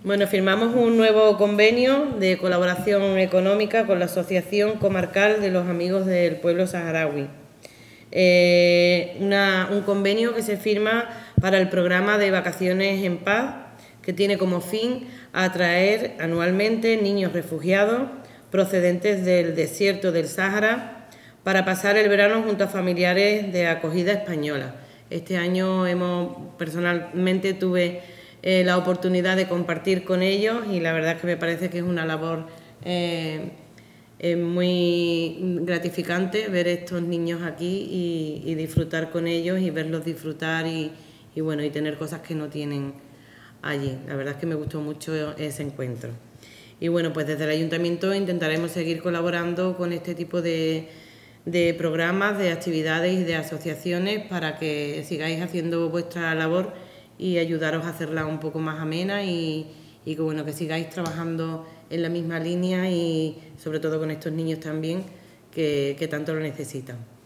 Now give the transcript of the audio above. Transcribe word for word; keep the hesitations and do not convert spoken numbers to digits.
Bueno, firmamos un nuevo convenio de colaboración económica con la Asociación Comarcal de los Amigos del Pueblo Saharaui. Eh, una, un convenio que se firma para el programa de Vacaciones en Paz, que tiene como fin atraer anualmente niños refugiados procedentes del desierto del Sáhara para pasar el verano junto a familiares de acogida española. Este año hemos, personalmente tuve eh, la oportunidad de compartir con ellos y la verdad es que me parece que es una labor eh, eh, muy gratificante ver estos niños aquí y, y disfrutar con ellos y verlos disfrutar y, y bueno y tener cosas que no tienen allí. La verdad es que me gustó mucho ese encuentro. Y bueno, pues desde el Ayuntamiento intentaremos seguir colaborando con este tipo de, de programas, de actividades y de asociaciones para que sigáis haciendo vuestra labor y ayudaros a hacerla un poco más amena y, y que bueno, que sigáis trabajando en la misma línea y sobre todo con estos niños también que, que tanto lo necesitan.